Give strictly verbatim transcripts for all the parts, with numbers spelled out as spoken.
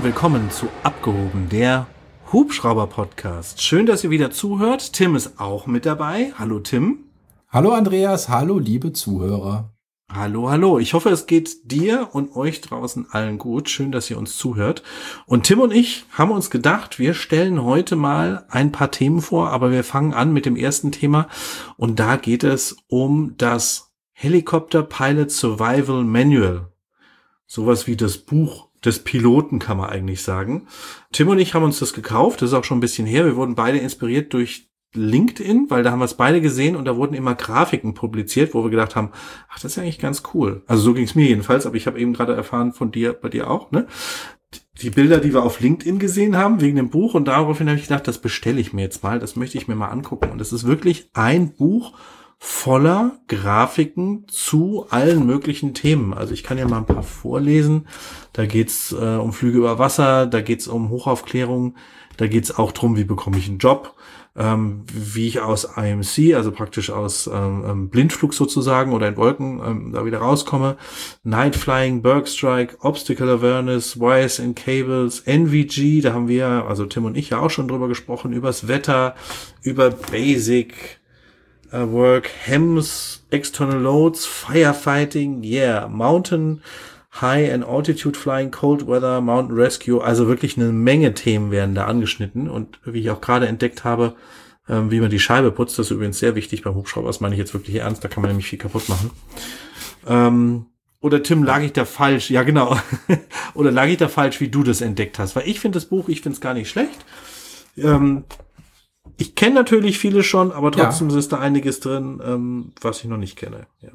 und willkommen zu Abgehoben, der Hubschrauber-Podcast. Schön, dass ihr wieder zuhört. Tim ist auch mit dabei. Hallo Tim. Hallo Andreas, hallo liebe Zuhörer. Hallo, hallo. Ich hoffe, es geht dir und euch draußen allen gut. Schön, dass ihr uns zuhört. Und Tim und ich haben uns gedacht, wir stellen heute mal ein paar Themen vor, aber wir fangen an mit dem ersten Thema. Und da geht es um das Helicopter Pilot Survival Manual. Sowas wie das Buch des Piloten, kann man eigentlich sagen. Tim und ich haben uns das gekauft. Das ist auch schon ein bisschen her. Wir wurden beide inspiriert durch LinkedIn, weil da haben wir es beide gesehen und da wurden immer Grafiken publiziert, wo wir gedacht haben, ach, das ist ja eigentlich ganz cool. Also so ging es mir jedenfalls, aber ich habe eben gerade erfahren von dir, bei dir auch, ne? Die Bilder, die wir auf LinkedIn gesehen haben, wegen dem Buch, und daraufhin habe ich gedacht, das bestelle ich mir jetzt mal, das möchte ich mir mal angucken. Und es ist wirklich ein Buch voller Grafiken zu allen möglichen Themen. Also ich kann ja mal ein paar vorlesen. Da geht's äh, um Flüge über Wasser, da geht's um Hochaufklärung, da geht's auch drum, wie bekomme ich einen Job, ähm, wie ich aus I M C, also praktisch aus ähm, Blindflug sozusagen oder in Wolken ähm, da wieder rauskomme, Night Flying, Bergstrike, Obstacle Awareness, Wires and Cables, N V G, da haben wir, also Tim und ich ja auch schon drüber gesprochen, übers Wetter, über Basic uh, Work, H E M S, External Loads, Firefighting, yeah, Mountain High and Altitude Flying, Cold Weather, Mountain Rescue, also wirklich eine Menge Themen werden da angeschnitten und wie ich auch gerade entdeckt habe, ähm, wie man die Scheibe putzt, das ist übrigens sehr wichtig beim Hubschrauber, das meine ich jetzt wirklich ernst, da kann man nämlich viel kaputt machen. Ähm, oder Tim, lag ich da falsch? Ja, genau. Oder lag ich da falsch, wie du das entdeckt hast? Weil ich finde das Buch, ich finde es gar nicht schlecht. Ähm, ich kenne natürlich viele schon, aber trotzdem ja. ist da einiges drin, ähm, was ich noch nicht kenne, ja.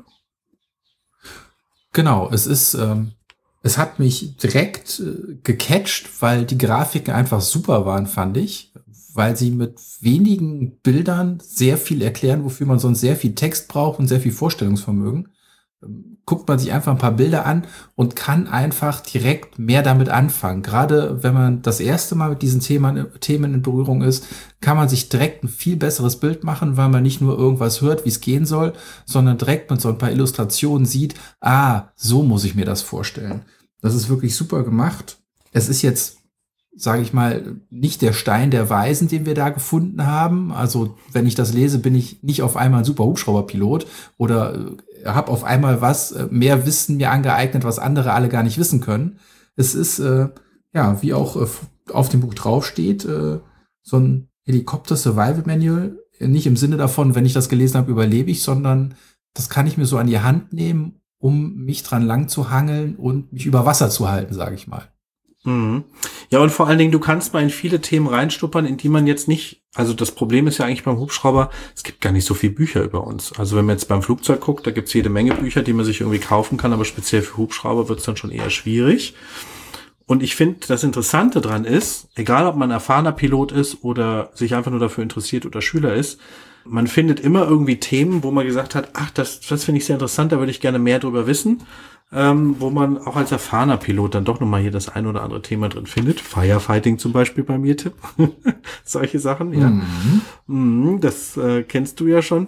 Genau, es ist, ähm, es hat mich direkt äh, gecatcht, weil die Grafiken einfach super waren, fand ich, weil sie mit wenigen Bildern sehr viel erklären, wofür man sonst sehr viel Text braucht und sehr viel Vorstellungsvermögen. Ähm, guckt man sich einfach ein paar Bilder an und kann einfach direkt mehr damit anfangen. Gerade wenn man das erste Mal mit diesen Themen, Themen in Berührung ist, kann man sich direkt ein viel besseres Bild machen, weil man nicht nur irgendwas hört, wie es gehen soll, sondern direkt mit so ein paar Illustrationen sieht, ah, so muss ich mir das vorstellen. Das ist wirklich super gemacht. Es ist jetzt, sage ich mal, nicht der Stein der Weisen, den wir da gefunden haben. Also wenn ich das lese, bin ich nicht auf einmal ein super Hubschrauberpilot oder habe auf einmal was, mehr Wissen mir angeeignet, was andere alle gar nicht wissen können. Es ist, äh, ja, wie auch äh, auf dem Buch draufsteht, äh, so ein Helicopter Survival Manual. Nicht im Sinne davon, wenn ich das gelesen habe, überlebe ich, sondern das kann ich mir so an die Hand nehmen, um mich dran lang zu hangeln und mich über Wasser zu halten, sage ich mal. Mhm. Ja, und vor allen Dingen, du kannst mal in viele Themen reinstuppern, in die man jetzt nicht, also das Problem ist ja eigentlich beim Hubschrauber, es gibt gar nicht so viel Bücher über uns. Also wenn man jetzt beim Flugzeug guckt, da gibt's jede Menge Bücher, die man sich irgendwie kaufen kann, aber speziell für Hubschrauber wird's dann schon eher schwierig. Und ich finde, das Interessante dran ist, egal ob man erfahrener Pilot ist oder sich einfach nur dafür interessiert oder Schüler ist, man findet immer irgendwie Themen, wo man gesagt hat, ach, das, das finde ich sehr interessant, da würde ich gerne mehr drüber wissen. Ähm, wo man auch als erfahrener Pilot dann doch nochmal hier das ein oder andere Thema drin findet. Firefighting zum Beispiel bei mir, Tipp. Solche Sachen, ja. Mhm. Mhm, das äh, kennst du ja schon.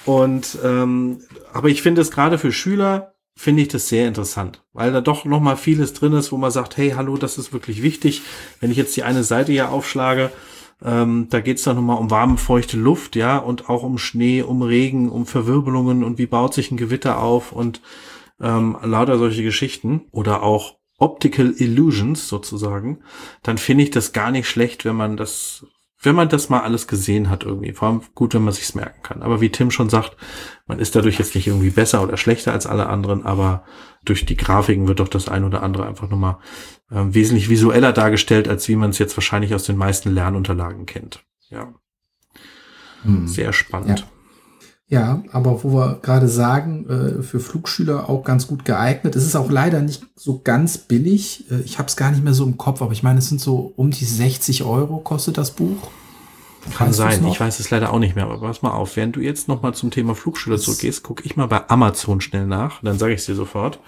Und ähm, aber ich finde es gerade für Schüler, finde ich das sehr interessant, weil da doch nochmal vieles drin ist, wo man sagt, hey, hallo, das ist wirklich wichtig. Wenn ich jetzt die eine Seite hier aufschlage, ähm, da geht's dann nochmal um warme, feuchte Luft, ja, und auch um Schnee, um Regen, um Verwirbelungen und wie baut sich ein Gewitter auf und Ähm, lauter solche Geschichten oder auch Optical Illusions sozusagen, dann finde ich das gar nicht schlecht, wenn man das, wenn man das mal alles gesehen hat irgendwie. Vor allem gut, wenn man sich's merken kann. Aber wie Tim schon sagt, man ist dadurch jetzt nicht irgendwie besser oder schlechter als alle anderen, aber durch die Grafiken wird doch das ein oder andere einfach nochmal äh, wesentlich visueller dargestellt, als wie man es jetzt wahrscheinlich aus den meisten Lernunterlagen kennt. Ja. Hm. Sehr spannend. Ja. Ja, aber wo wir gerade sagen, äh, für Flugschüler auch ganz gut geeignet. Es ist auch leider nicht so ganz billig. Äh, ich habe es gar nicht mehr so im Kopf, aber ich meine, es sind so um die sechzig Euro kostet das Buch. Kann sein, ich weiß es leider auch nicht mehr, aber pass mal auf, während du jetzt noch mal zum Thema Flugschüler zurückgehst, gucke ich mal bei Amazon schnell nach, dann sage ich es dir sofort.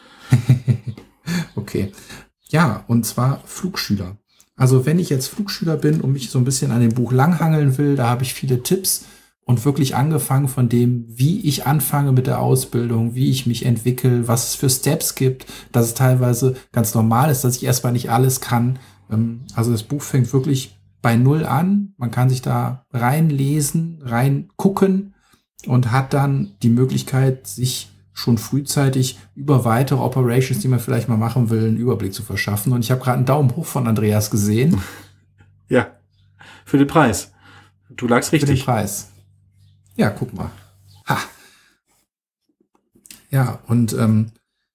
Okay. Ja, und zwar Flugschüler. Also wenn ich jetzt Flugschüler bin und mich so ein bisschen an dem Buch langhangeln will, da habe ich viele Tipps. Und wirklich angefangen von dem, wie ich anfange mit der Ausbildung, wie ich mich entwickle, was es für Steps gibt, dass es teilweise ganz normal ist, dass ich erstmal nicht alles kann. Also das Buch fängt wirklich bei Null an. Man kann sich da reinlesen, reingucken und hat dann die Möglichkeit, sich schon frühzeitig über weitere Operations, die man vielleicht mal machen will, einen Überblick zu verschaffen. Und ich habe gerade einen Daumen hoch von Andreas gesehen. Ja, für den Preis. Du lagst richtig. Für den Preis. Ja, guck mal. Ha. Ja, und ähm,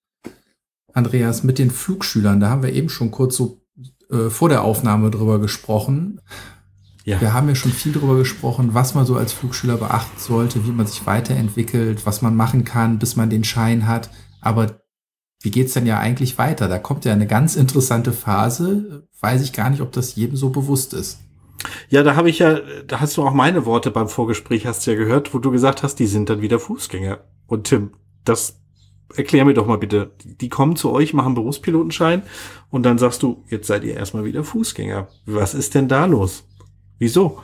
Andreas, mit den Flugschülern, da haben wir eben schon kurz so äh, vor der Aufnahme drüber gesprochen. Ja. Wir haben ja schon viel drüber gesprochen, was man so als Flugschüler beachten sollte, wie man sich weiterentwickelt, was man machen kann, bis man den Schein hat. Aber wie geht's denn ja eigentlich weiter? Da kommt ja eine ganz interessante Phase. Weiß ich gar nicht, ob das jedem so bewusst ist. Ja, da habe ich ja, da hast du auch meine Worte beim Vorgespräch, hast du ja gehört, wo du gesagt hast, die sind dann wieder Fußgänger. Und Tim, das erklär mir doch mal bitte. Die kommen zu euch, machen Berufspilotenschein und dann sagst du, jetzt seid ihr erstmal wieder Fußgänger. Was ist denn da los? Wieso?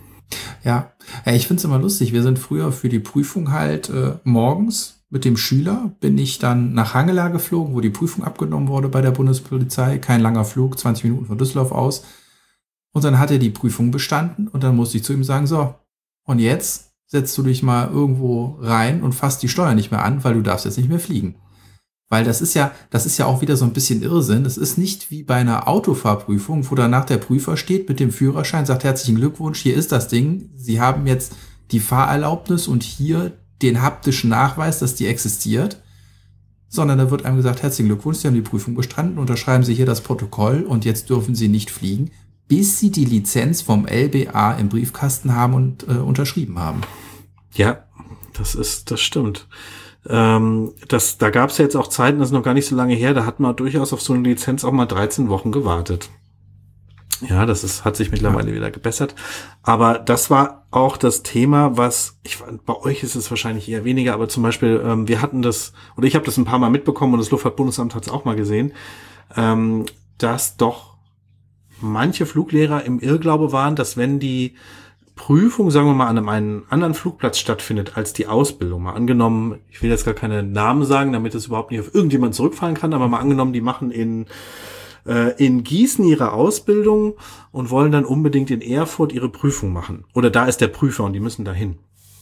Ja, ich finde es immer lustig. Wir sind früher für die Prüfung halt äh, morgens mit dem Schüler, bin ich dann nach Hangela geflogen, wo die Prüfung abgenommen wurde bei der Bundespolizei. Kein langer Flug, zwanzig Minuten von Düsseldorf aus. Und dann hat er die Prüfung bestanden und dann musste ich zu ihm sagen, so, und jetzt setzt du dich mal irgendwo rein und fasst die Steuer nicht mehr an, weil du darfst jetzt nicht mehr fliegen. Weil das ist ja, das ist ja auch wieder so ein bisschen Irrsinn. Es ist nicht wie bei einer Autofahrprüfung, wo danach der Prüfer steht mit dem Führerschein, sagt herzlichen Glückwunsch, hier ist das Ding. Sie haben jetzt die Fahrerlaubnis und hier den haptischen Nachweis, dass die existiert. Sondern da wird einem gesagt, herzlichen Glückwunsch, Sie haben die Prüfung bestanden, unterschreiben Sie hier das Protokoll und jetzt dürfen Sie nicht fliegen, bis sie die Lizenz vom L B A im Briefkasten haben und äh, unterschrieben haben. Ja, das ist, das stimmt. Ähm, das, da gab es ja jetzt auch Zeiten, das ist noch gar nicht so lange her, da hat man durchaus auf so eine Lizenz auch mal dreizehn Wochen gewartet. Ja, das ist, hat sich mittlerweile ja. wieder gebessert. Aber das war auch das Thema, was, ich, bei euch ist es wahrscheinlich eher weniger, aber zum Beispiel, ähm, wir hatten das, oder ich habe das ein paar Mal mitbekommen und das Luftfahrtbundesamt hat es auch mal gesehen, ähm, dass doch manche Fluglehrer im Irrglaube waren, dass wenn die Prüfung, sagen wir mal, an einem, einem anderen Flugplatz stattfindet als die Ausbildung, mal angenommen, ich will jetzt gar keine Namen sagen, damit es überhaupt nicht auf irgendjemand zurückfallen kann, aber mal angenommen, die machen in äh, in Gießen ihre Ausbildung und wollen dann unbedingt in Erfurt ihre Prüfung machen. Oder da ist der Prüfer und die müssen dahin.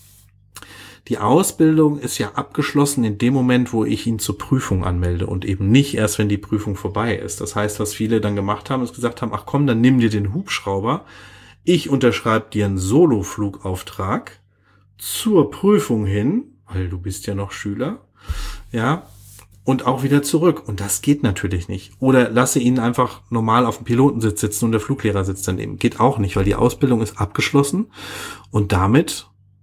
Die Ausbildung ist ja abgeschlossen in dem Moment, wo ich ihn zur Prüfung anmelde und eben nicht erst, wenn die Prüfung vorbei ist. Das heißt, was viele dann gemacht haben, ist gesagt haben, ach komm, dann nimm dir den Hubschrauber, ich unterschreibe dir einen Solo-Flugauftrag zur Prüfung hin, weil du bist ja noch Schüler, ja, und auch wieder zurück. Und das geht natürlich nicht. Oder lasse ihn einfach normal auf dem Pilotensitz sitzen und der Fluglehrer sitzt daneben. Geht auch nicht, weil die Ausbildung ist abgeschlossen und damit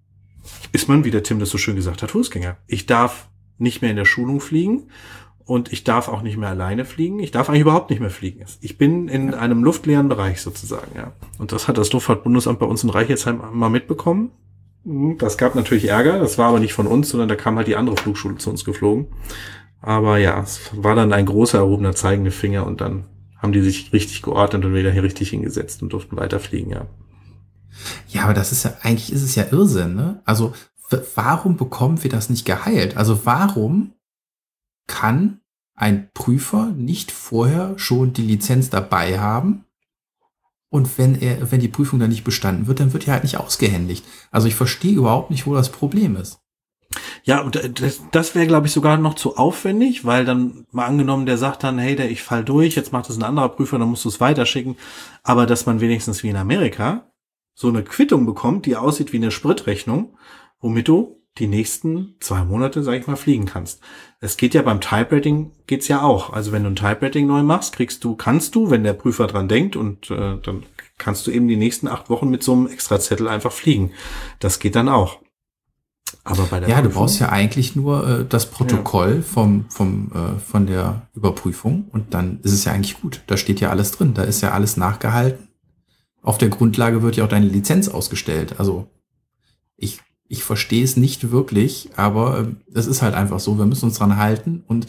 ist man, wie der Tim das so schön gesagt hat, Fußgänger. Ich darf nicht mehr in der Schulung fliegen und ich darf auch nicht mehr alleine fliegen. Ich darf eigentlich überhaupt nicht mehr fliegen. Ich bin in einem luftleeren Bereich sozusagen, ja. Und das hat das Luftfahrtbundesamt bei uns in Reichelsheim mal mitbekommen. Das gab natürlich Ärger. Das war aber nicht von uns, sondern da kam halt die andere Flugschule zu uns geflogen. Aber ja, es war dann ein großer erhobener zeigender Finger und dann haben die sich richtig geordnet und wieder hier richtig hingesetzt und durften weiterfliegen, ja. Ja, aber das ist ja, eigentlich ist es ja Irrsinn, ne? Also, w- warum bekommen wir das nicht geheilt? Also, warum kann ein Prüfer nicht vorher schon die Lizenz dabei haben? Und wenn er, wenn die Prüfung dann nicht bestanden wird, dann wird er halt nicht ausgehändigt. Also, ich verstehe überhaupt nicht, wo das Problem ist. Ja, und das, das wäre, glaube ich, sogar noch zu aufwendig, weil dann mal angenommen, der sagt dann, hey, der, ich fall durch, jetzt macht das ein anderer Prüfer, dann musst du es weiterschicken. Aber dass man wenigstens wie in Amerika so eine Quittung bekommt, die aussieht wie eine Spritrechnung, womit du die nächsten zwei Monate, sag ich mal, fliegen kannst. Es geht ja beim Type-Rating, geht's ja auch. Also wenn du ein Type-Rating neu machst, kriegst du, kannst du, wenn der Prüfer dran denkt, und äh, dann kannst du eben die nächsten acht Wochen mit so einem Extrazettel einfach fliegen. Das geht dann auch. Aber bei der ja, Prüfung, du brauchst ja eigentlich nur äh, das Protokoll ja. vom, vom, äh, von der Überprüfung und dann ist es ja eigentlich gut. Da steht ja alles drin, da ist ja alles nachgehalten. Auf der Grundlage wird ja auch deine Lizenz ausgestellt. Also ich, ich verstehe es nicht wirklich, aber es ist halt einfach so, wir müssen uns dran halten. Und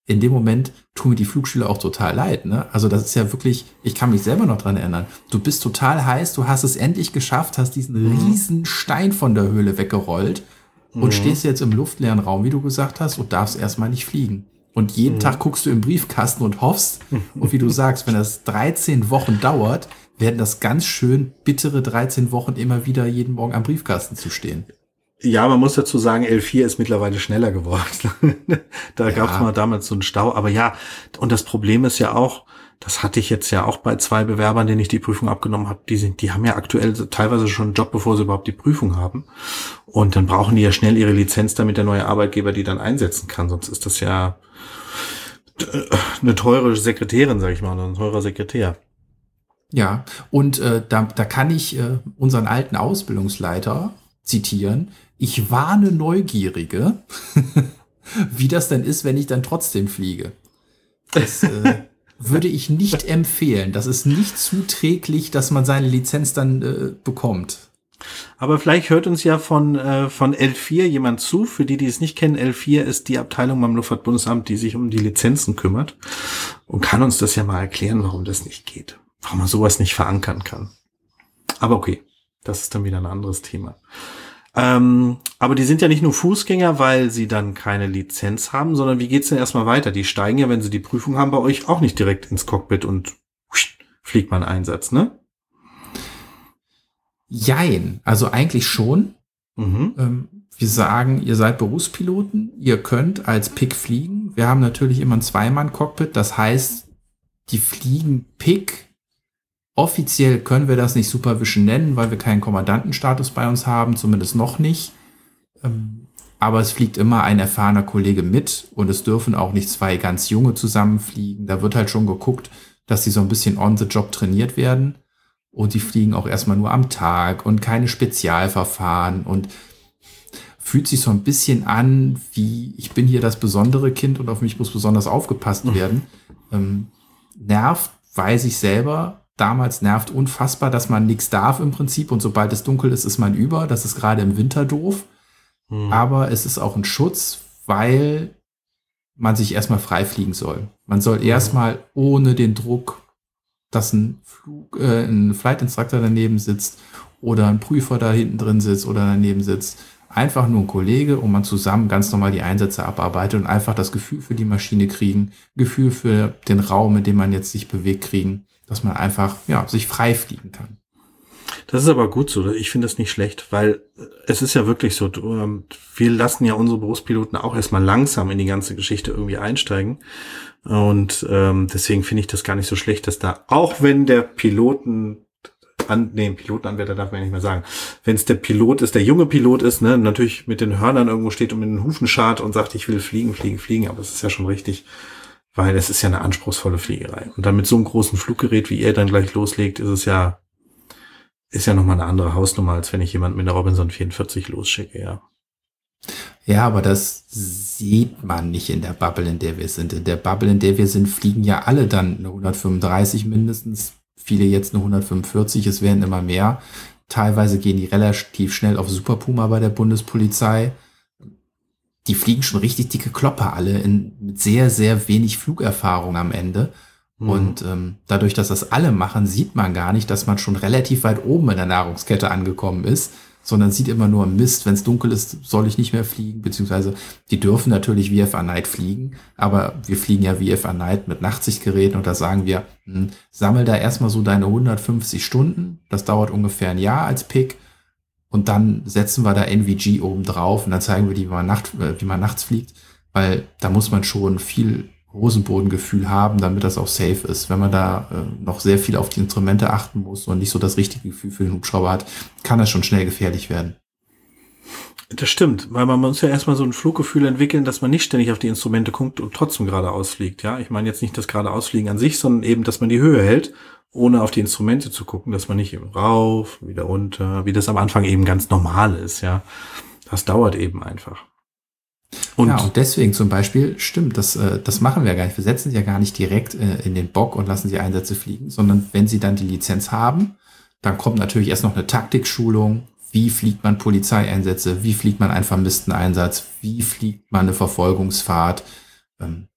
in dem Moment tun mir die Flugschüler auch total leid. Ne? Also das ist ja wirklich, ich kann mich selber noch dran erinnern. Du bist total heiß, du hast es endlich geschafft, hast diesen riesen Stein von der Höhle weggerollt und mhm. stehst jetzt im luftleeren Raum, wie du gesagt hast, und darfst erstmal nicht fliegen. Und jeden mhm. Tag guckst du im Briefkasten und hoffst. Und wie du sagst, wenn das dreizehn Wochen dauert, werden das ganz schön bittere dreizehn Wochen, immer wieder jeden Morgen am Briefkasten zu stehen. Ja, man muss dazu sagen, L vier ist mittlerweile schneller geworden. Da ja. gab es mal damals so einen Stau. Aber ja, und das Problem ist ja auch, das hatte ich jetzt ja auch bei zwei Bewerbern, denen ich die Prüfung abgenommen habe, die sind, die haben ja aktuell teilweise schon einen Job, bevor sie überhaupt die Prüfung haben. Und dann brauchen die ja schnell ihre Lizenz, damit der neue Arbeitgeber die dann einsetzen kann. Sonst ist das ja eine teure Sekretärin, sag ich mal, oder ein teurer Sekretär. Ja, und äh, da, da kann ich äh, unseren alten Ausbildungsleiter zitieren. Ich warne Neugierige, wie das denn ist, wenn ich dann trotzdem fliege. Das äh, würde ich nicht empfehlen. Das ist nicht zuträglich, dass man seine Lizenz dann äh, bekommt. Aber vielleicht hört uns ja von äh, von L vier jemand zu. Für die, die es nicht kennen, L vier ist die Abteilung beim Luftfahrtbundesamt, die sich um die Lizenzen kümmert und kann uns das ja mal erklären, warum das nicht geht. Warum man sowas nicht verankern kann. Aber okay, das ist dann wieder ein anderes Thema. Ähm, aber die sind ja nicht nur Fußgänger, weil sie dann keine Lizenz haben, sondern wie geht's denn erstmal weiter? Die steigen ja, wenn sie die Prüfung haben, bei euch auch nicht direkt ins Cockpit und fliegt man einen Einsatz, ne? Jein, also eigentlich schon. Mhm. Ähm, wir sagen, ihr seid Berufspiloten, ihr könnt als P I C fliegen. Wir haben natürlich immer ein Zweimann-Cockpit, das heißt, die fliegen P I C. Offiziell können wir das nicht Supervision nennen, weil wir keinen Kommandantenstatus bei uns haben, zumindest noch nicht. Ähm, aber es fliegt immer ein erfahrener Kollege mit und es dürfen auch nicht zwei ganz junge zusammenfliegen. Da wird halt schon geguckt, dass die so ein bisschen on the job trainiert werden. Und die fliegen auch erstmal nur am Tag und keine Spezialverfahren und fühlt sich so ein bisschen an, wie ich bin hier das besondere Kind und auf mich muss besonders aufgepasst werden. Ähm, nervt, weiß ich selber. Damals nervt unfassbar, dass man nichts darf im Prinzip und sobald es dunkel ist, ist man über. Das ist gerade im Winter doof. Mhm. Aber es ist auch ein Schutz, weil man sich erstmal frei fliegen soll. Man soll mhm. erstmal ohne den Druck, dass ein, Flug, äh, ein Flight Instructor daneben sitzt oder ein Prüfer da hinten drin sitzt oder daneben sitzt, einfach nur ein Kollege und man zusammen ganz normal die Einsätze abarbeitet und einfach das Gefühl für die Maschine kriegen, Gefühl für den Raum, in dem man jetzt sich bewegt, kriegen, dass man einfach ja sich frei fliegen kann. Das ist aber gut so. Ich finde das nicht schlecht, weil es ist ja wirklich so, wir lassen ja unsere Berufspiloten auch erstmal langsam in die ganze Geschichte irgendwie einsteigen. Und ähm, deswegen finde ich das gar nicht so schlecht, dass da, auch wenn der Piloten, an, nee, Pilotenanwärter darf man ja nicht mehr sagen, wenn es der Pilot ist, der junge Pilot ist, ne, natürlich mit den Hörnern irgendwo steht und mit den Hufen scharrt und sagt, ich will fliegen, fliegen, fliegen, aber es ist ja schon richtig, weil es ist ja eine anspruchsvolle Fliegerei. Und dann mit so einem großen Fluggerät, wie ihr dann gleich loslegt, ist es ja, ist ja nochmal eine andere Hausnummer, als wenn ich jemanden mit der Robinson vierundvierzig losschicke, ja. Ja, aber das sieht man nicht in der Bubble, in der wir sind. In der Bubble, in der wir sind, fliegen ja alle dann eine hundertfünfunddreißig mindestens, viele jetzt eine hundertfünfundvierzig, es werden immer mehr. Teilweise gehen die relativ schnell auf Super Puma bei der Bundespolizei. Die fliegen schon richtig dicke Klopper alle in, mit sehr, sehr wenig Flugerfahrung am Ende. Mhm. Und ähm, dadurch, dass das alle machen, sieht man gar nicht, dass man schon relativ weit oben in der Nahrungskette angekommen ist, sondern sieht immer nur Mist, wenn es dunkel ist, soll ich nicht mehr fliegen, beziehungsweise die dürfen natürlich V F A Night fliegen, aber wir fliegen ja V F A Night mit Nachtsichtgeräten und da sagen wir, hm, sammel da erstmal so deine hundertfünfzig Stunden, das dauert ungefähr ein Jahr als P I C und dann setzen wir da N V G oben drauf und dann zeigen wir, wie man, Nacht, wie man nachts fliegt, weil da muss man schon viel Hosenbodengefühl haben, damit das auch safe ist. Wenn man da äh, noch sehr viel auf die Instrumente achten muss und nicht so das richtige Gefühl für den Hubschrauber hat, kann das schon schnell gefährlich werden. Das stimmt, weil man muss ja erstmal so ein Fluggefühl entwickeln, dass man nicht ständig auf die Instrumente guckt und trotzdem geradeaus fliegt. Ja, ich meine jetzt nicht das geradeausfliegen an sich, sondern eben, dass man die Höhe hält, ohne auf die Instrumente zu gucken, dass man nicht eben rauf, wieder runter, wie das am Anfang eben ganz normal ist. Ja, das dauert eben einfach. Und ja, und deswegen zum Beispiel, stimmt, das, äh, das machen wir gar nicht. Wir setzen sie ja gar nicht direkt äh, in den Bock und lassen sie Einsätze fliegen, sondern wenn sie dann die Lizenz haben, dann kommt natürlich erst noch eine Taktikschulung. Wie fliegt man Polizeieinsätze? Wie fliegt man einen vermissten Einsatz? Wie fliegt man eine Verfolgungsfahrt? Ähm,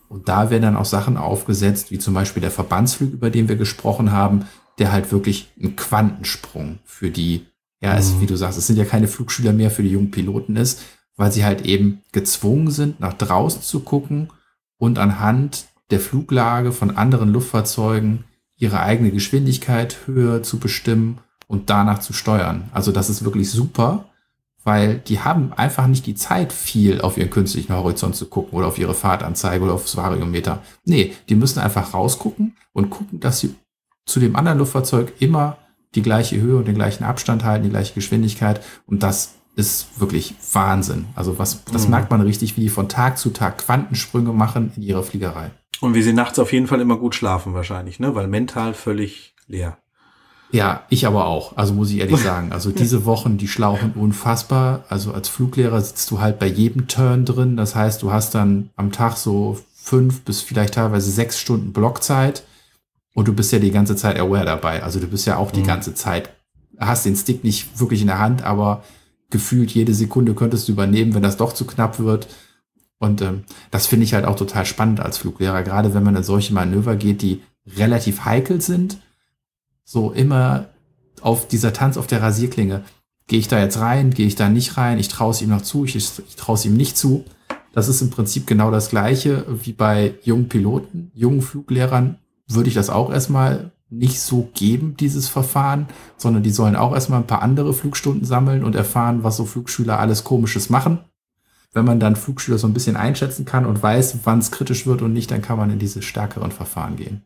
Und da werden dann auch Sachen aufgesetzt, wie zum Beispiel der Verbandsflug, über den wir gesprochen haben, der halt wirklich ein Quantensprung für die, ja, mhm. es, wie du sagst, es sind ja keine Flugschüler mehr, für die jungen Piloten ist, weil sie halt eben gezwungen sind, nach draußen zu gucken und anhand der Fluglage von anderen Luftfahrzeugen ihre eigene Geschwindigkeit, Höhe zu bestimmen und danach zu steuern. Also das ist wirklich super, weil die haben einfach nicht die Zeit, viel auf ihren künstlichen Horizont zu gucken oder auf ihre Fahrtanzeige oder aufs Variometer. Nee, die müssen einfach rausgucken und gucken, dass sie zu dem anderen Luftfahrzeug immer die gleiche Höhe und den gleichen Abstand halten, die gleiche Geschwindigkeit. Und das ist wirklich Wahnsinn. Also was, das mhm. merkt man richtig, wie die von Tag zu Tag Quantensprünge machen in ihrer Fliegerei. Und wie sie nachts auf jeden Fall immer gut schlafen wahrscheinlich, ne? Weil mental völlig leer. Ja, ich aber auch. Also muss ich ehrlich sagen. Also diese Wochen, die schlauchen unfassbar. Also als Fluglehrer sitzt du halt bei jedem Turn drin. Das heißt, du hast dann am Tag so fünf bis vielleicht teilweise sechs Stunden Blockzeit. Und du bist ja die ganze Zeit aware dabei. Also du bist ja auch die mhm. ganze Zeit, hast den Stick nicht wirklich in der Hand, aber gefühlt jede Sekunde könntest du übernehmen, wenn das doch zu knapp wird. Und ähm, das finde ich halt auch total spannend als Fluglehrer, gerade wenn man in solche Manöver geht, die relativ heikel sind. So immer auf dieser Tanz auf der Rasierklinge. Gehe ich da jetzt rein, gehe ich da nicht rein, ich traue es ihm noch zu, ich, ich traue es ihm nicht zu. Das ist im Prinzip genau das Gleiche wie bei jungen Piloten, jungen Fluglehrern würde ich das auch erstmal nicht so geben, dieses Verfahren, sondern die sollen auch erstmal ein paar andere Flugstunden sammeln und erfahren, was so Flugschüler alles Komisches machen. Wenn man dann Flugschüler so ein bisschen einschätzen kann und weiß, wann es kritisch wird und nicht, dann kann man in diese stärkeren Verfahren gehen.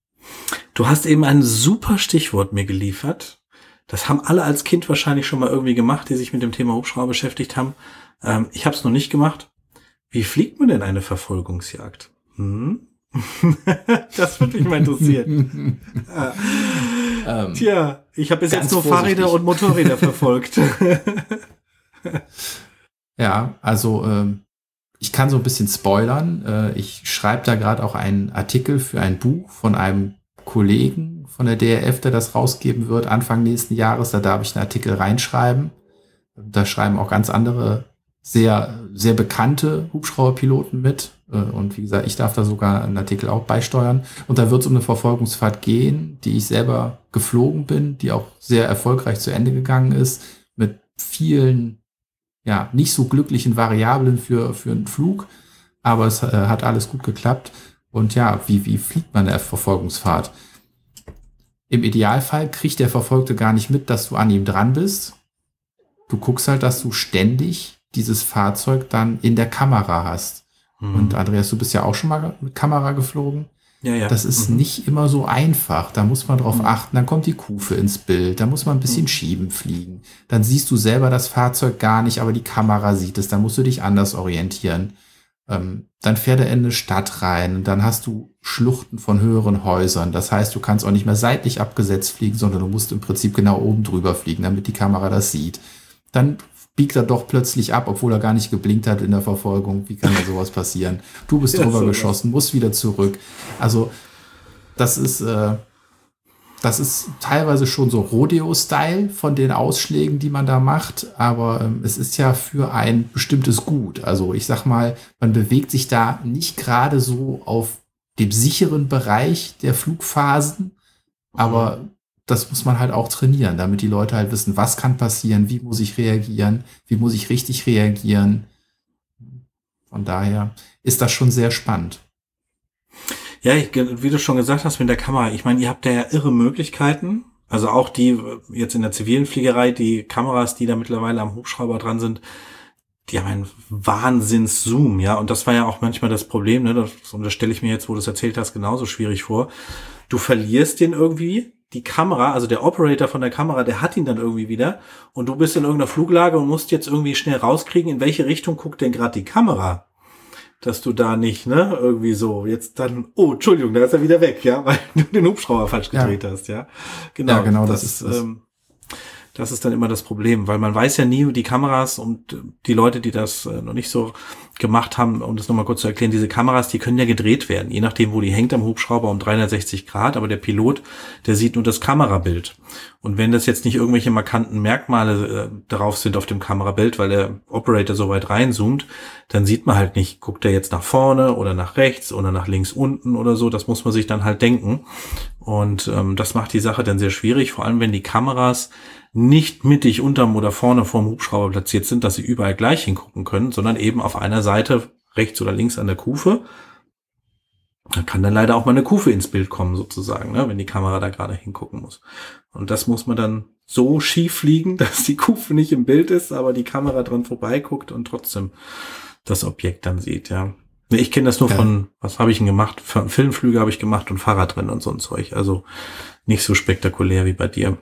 Du hast eben ein super Stichwort mir geliefert. Das haben alle als Kind wahrscheinlich schon mal irgendwie gemacht, die sich mit dem Thema Hubschrauber beschäftigt haben. Ähm, ich habe es noch nicht gemacht. Wie fliegt man denn eine Verfolgungsjagd? Hm? Das würde mich mal interessieren. äh, Tja, ich habe bis jetzt nur vorsichtig. Fahrräder und Motorräder verfolgt. Ja, also ähm, ich kann so ein bisschen spoilern. Äh, ich schreibe da gerade auch einen Artikel für ein Buch von einem Kollegen von der D R F, der das rausgeben wird, Anfang nächsten Jahres. Da darf ich einen Artikel reinschreiben. Da schreiben auch ganz andere, sehr, sehr bekannte Hubschrauberpiloten mit. Äh, und wie gesagt, ich darf da sogar einen Artikel auch beisteuern. Und da wird es um eine Verfolgungsfahrt gehen, die ich selber geflogen bin, die auch sehr erfolgreich zu Ende gegangen ist, mit vielen ja, nicht so glücklichen Variablen für, für einen Flug, aber es äh, hat alles gut geklappt. Und ja, wie, wie fliegt man eine Verfolgungsfahrt? Im Idealfall kriegt der Verfolgte gar nicht mit, dass du an ihm dran bist. Du guckst halt, dass du ständig dieses Fahrzeug dann in der Kamera hast. Mhm. Und Andreas, du bist ja auch schon mal mit Kamera geflogen. Ja, ja. Das ist mhm. nicht immer so einfach. Da muss man drauf mhm. achten. Dann kommt die Kufe ins Bild. Da muss man ein bisschen mhm. schieben fliegen. Dann siehst du selber das Fahrzeug gar nicht, aber die Kamera sieht es. Dann musst du dich anders orientieren. Ähm, dann fährt er in eine Stadt rein. Und dann hast du Schluchten von höheren Häusern. Das heißt, du kannst auch nicht mehr seitlich abgesetzt fliegen, sondern du musst im Prinzip genau oben drüber fliegen, damit die Kamera das sieht. Dann biegt er doch plötzlich ab, obwohl er gar nicht geblinkt hat in der Verfolgung. Wie kann da sowas passieren? Du bist ja, drüber so geschossen, musst wieder zurück. Also das ist, äh, das ist teilweise schon so Rodeo-Style von den Ausschlägen, die man da macht. Aber ähm, es ist ja für ein bestimmtes Gut. Also ich sag mal, man bewegt sich da nicht gerade so auf dem sicheren Bereich der Flugphasen, aber mhm. das muss man halt auch trainieren, damit die Leute halt wissen, was kann passieren, wie muss ich reagieren, wie muss ich richtig reagieren. Von daher ist das schon sehr spannend. Ja, ich, wie du schon gesagt hast mit der Kamera, ich meine, ihr habt da ja irre Möglichkeiten. Also auch die jetzt in der zivilen Fliegerei, die Kameras, die da mittlerweile am Hubschrauber dran sind, die haben einen Wahnsinns-Zoom, ja. Und das war ja auch manchmal das Problem, ne? Das, und das stelle ich mir jetzt, wo du es erzählt hast, genauso schwierig vor. Du verlierst den irgendwie. Die Kamera, also der Operator von der Kamera, der hat ihn dann irgendwie wieder und du bist in irgendeiner Fluglage und musst jetzt irgendwie schnell rauskriegen, in welche Richtung guckt denn gerade die Kamera, dass du da nicht, ne, irgendwie so, jetzt dann, oh, Entschuldigung, da ist er wieder weg, ja, weil du den Hubschrauber falsch gedreht ja. hast, ja. Genau, ja, genau das, das ist, ähm, Das ist dann immer das Problem, weil man weiß ja nie, die Kameras und die Leute, die das noch nicht so gemacht haben, um das nochmal kurz zu erklären, diese Kameras, die können ja gedreht werden, je nachdem, wo die hängt am Hubschrauber um dreihundertsechzig Grad, aber der Pilot, der sieht nur das Kamerabild. Und wenn das jetzt nicht irgendwelche markanten Merkmale äh, darauf sind auf dem Kamerabild, weil der Operator so weit reinzoomt, dann sieht man halt nicht, guckt er jetzt nach vorne oder nach rechts oder nach links unten oder so, das muss man sich dann halt denken. Und ähm, das macht die Sache dann sehr schwierig, vor allem wenn die Kameras nicht mittig unterm oder vorne vorm Hubschrauber platziert sind, dass sie überall gleich hingucken können, sondern eben auf einer Seite rechts oder links an der Kufe. Da kann dann leider auch mal eine Kufe ins Bild kommen sozusagen, ne, wenn die Kamera da gerade hingucken muss. Und das muss man dann so schief fliegen, dass die Kufe nicht im Bild ist, aber die Kamera dran vorbeiguckt und trotzdem das Objekt dann sieht, ja. Ich kenne das nur ja. von, was habe ich denn gemacht? Filmflüge habe ich gemacht und Fahrradrennen und so ein Zeug. Also nicht so spektakulär wie bei dir.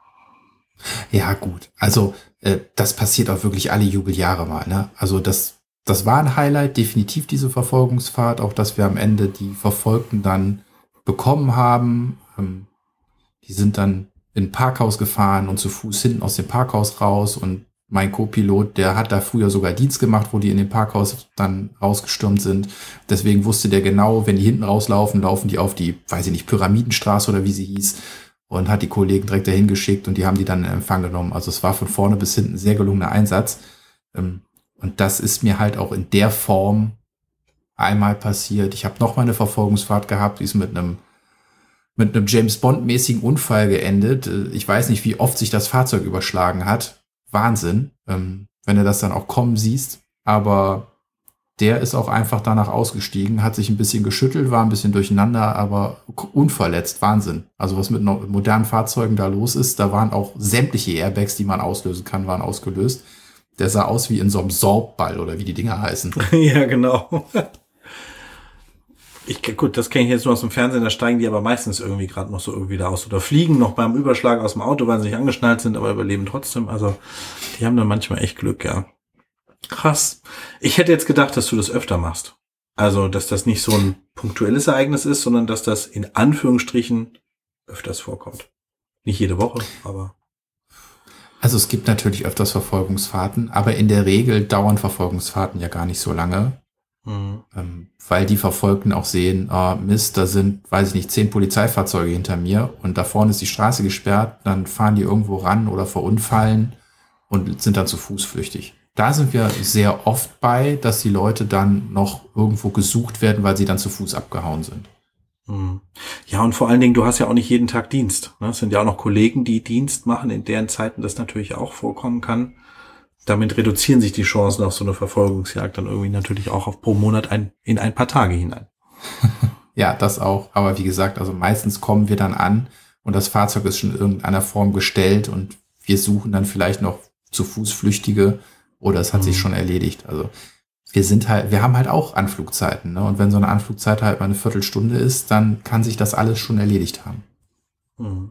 Ja, gut. Also äh, das passiert auch wirklich alle Jubeljahre mal, ne? Also das das war ein Highlight, definitiv diese Verfolgungsfahrt, auch dass wir am Ende die Verfolgten dann bekommen haben. Ähm, die sind dann in ein Parkhaus gefahren und zu Fuß hinten aus dem Parkhaus raus, und mein Co-Pilot, der hat da früher sogar Dienst gemacht, wo die in dem Parkhaus dann rausgestürmt sind. Deswegen wusste der genau, wenn die hinten rauslaufen, laufen die auf die, weiß ich nicht, Pyramidenstraße oder wie sie hieß, und hat die Kollegen direkt dahin geschickt und die haben die dann in Empfang genommen. Also es war von vorne bis hinten ein sehr gelungener Einsatz. Und das ist mir halt auch in der Form einmal passiert. Ich habe noch mal eine Verfolgungsfahrt gehabt, die ist mit einem mit einem James-Bond-mäßigen Unfall geendet. Ich weiß nicht, wie oft sich das Fahrzeug überschlagen hat. Wahnsinn, wenn du das dann auch kommen siehst. Aber der ist auch einfach danach ausgestiegen, hat sich ein bisschen geschüttelt, war ein bisschen durcheinander, aber unverletzt. Wahnsinn. Also was mit modernen Fahrzeugen da los ist, da waren auch sämtliche Airbags, die man auslösen kann, waren ausgelöst. Der sah aus wie in so einem Sorbball oder wie die Dinger heißen. Ja, genau. Ich, gut, das kenne ich jetzt nur aus dem Fernsehen, da steigen die aber meistens irgendwie gerade noch so irgendwie da aus oder fliegen noch beim Überschlag aus dem Auto, weil sie nicht angeschnallt sind, aber überleben trotzdem. Also die haben dann manchmal echt Glück, ja. Krass. Ich hätte jetzt gedacht, dass du das öfter machst. Also, dass das nicht so ein punktuelles Ereignis ist, sondern dass das in Anführungsstrichen öfters vorkommt. Nicht jede Woche, aber... Also es gibt natürlich öfters Verfolgungsfahrten, aber in der Regel dauern Verfolgungsfahrten ja gar nicht so lange, mhm. ähm, weil die Verfolgten auch sehen, oh, Mist, da sind, weiß ich nicht, zehn Polizeifahrzeuge hinter mir und da vorne ist die Straße gesperrt, dann fahren die irgendwo ran oder verunfallen und sind dann zu Fuß flüchtig. Da sind wir sehr oft bei, dass die Leute dann noch irgendwo gesucht werden, weil sie dann zu Fuß abgehauen sind. Ja, und vor allen Dingen, du hast ja auch nicht jeden Tag Dienst. Es sind ja auch noch Kollegen, die Dienst machen, in deren Zeiten das natürlich auch vorkommen kann. Damit reduzieren sich die Chancen auf so eine Verfolgungsjagd dann irgendwie natürlich auch auf pro Monat ein, in ein paar Tage hinein. Ja, das auch. Aber wie gesagt, also meistens kommen wir dann an und das Fahrzeug ist schon in irgendeiner Form gestellt und wir suchen dann vielleicht noch zu Fuß Flüchtige oder es hat mhm. sich schon erledigt. Also wir sind halt, wir haben halt auch Anflugzeiten, ne? Und wenn so eine Anflugzeit halt mal eine Viertelstunde ist, dann kann sich das alles schon erledigt haben. Mhm.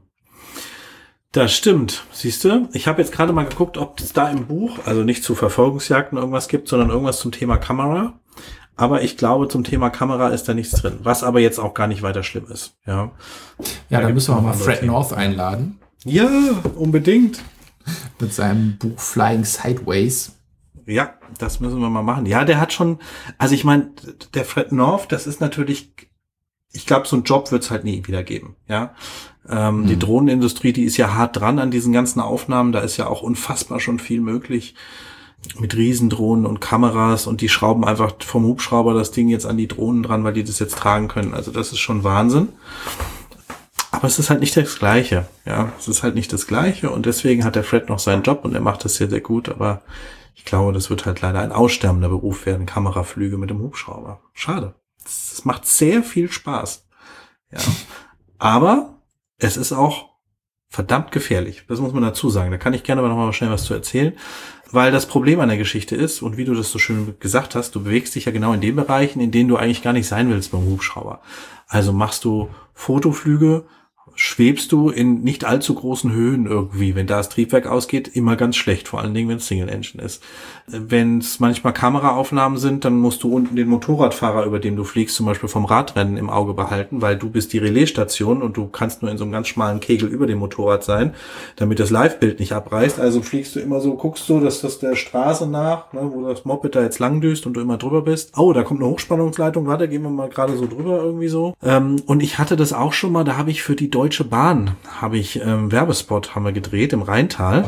Das stimmt, siehst du. Ich habe jetzt gerade mal geguckt, ob es da im Buch, also nicht zu Verfolgungsjagden irgendwas gibt, sondern irgendwas zum Thema Kamera. Aber ich glaube, zum Thema Kamera ist da nichts drin, was aber jetzt auch gar nicht weiter schlimm ist. Ja, ja, da, da müssen wir mal Fred Themen. North einladen. Ja, unbedingt. Mit seinem Buch Flying Sideways. Ja, das müssen wir mal machen. Ja, der hat schon, also ich meine, der Fred North, das ist natürlich, ich glaube, so einen Job wird es halt nie wieder geben. Ja, ähm, mhm. Die Drohnenindustrie, die ist ja hart dran an diesen ganzen Aufnahmen. Da ist ja auch unfassbar schon viel möglich mit Riesendrohnen und Kameras und die schrauben einfach vom Hubschrauber das Ding jetzt an die Drohnen dran, weil die das jetzt tragen können. Also das ist schon Wahnsinn. Aber es ist halt nicht das Gleiche. Ja, es ist halt nicht das Gleiche und deswegen hat der Fred noch seinen Job und er macht das sehr, sehr gut. Aber ich glaube, das wird halt leider ein aussterbender Beruf werden, Kameraflüge mit dem Hubschrauber. Schade. Das macht sehr viel Spaß. Ja. Aber es ist auch verdammt gefährlich. Das muss man dazu sagen. Da kann ich gerne aber noch mal schnell was zu erzählen. Weil das Problem an der Geschichte ist, und wie du das so schön gesagt hast, du bewegst dich ja genau in den Bereichen, in denen du eigentlich gar nicht sein willst beim Hubschrauber. Also machst du Fotoflüge, schwebst du in nicht allzu großen Höhen irgendwie, wenn da das Triebwerk ausgeht, immer ganz schlecht, vor allen Dingen, wenn es Single Engine ist. Wenn es manchmal Kameraaufnahmen sind, dann musst du unten den Motorradfahrer, über dem du fliegst, zum Beispiel vom Radrennen im Auge behalten, weil du bist die Relaisstation und du kannst nur in so einem ganz schmalen Kegel über dem Motorrad sein, damit das Live-Bild nicht abreißt. Also fliegst du immer so, guckst du, dass das der Straße nach, ne, wo das Moped da jetzt lang düst und du immer drüber bist. Oh, da kommt eine Hochspannungsleitung, warte, gehen wir mal gerade so drüber irgendwie so. Ähm, und ich hatte das auch schon mal, da habe ich für die Deutsche Bahn, habe ich ähm, Werbespot haben wir gedreht im Rheintal.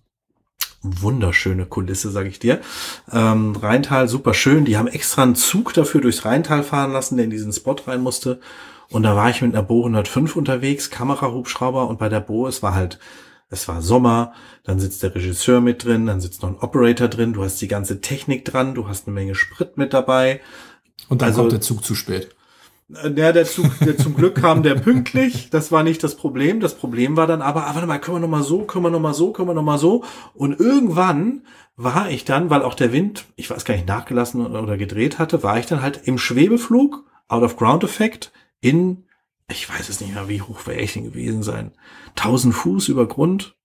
Wunderschöne Kulisse, sage ich dir. Ähm, Rheintal, super schön. Die haben extra einen Zug dafür durchs Rheintal fahren lassen, der in diesen Spot rein musste. Und da war ich mit einer Bo hundertfünf unterwegs, Kamerahubschrauber. Und bei der Bo, es war halt, es war Sommer, dann sitzt der Regisseur mit drin, dann sitzt noch ein Operator drin, du hast die ganze Technik dran, du hast eine Menge Sprit mit dabei. Und dann also, kommt der Zug zu spät. Ja, der Zug, der zum Glück kam der pünktlich. Das war nicht das Problem. Das Problem war dann aber, ah, warte mal, können wir noch mal so, können wir noch mal so, können wir noch mal so. Und irgendwann war ich dann, weil auch der Wind, ich weiß gar nicht, nachgelassen oder gedreht hatte, war ich dann halt im Schwebeflug, Out of Ground Effekt, in, ich weiß es nicht mehr, wie hoch wäre ich denn gewesen sein? tausend Fuß über Grund?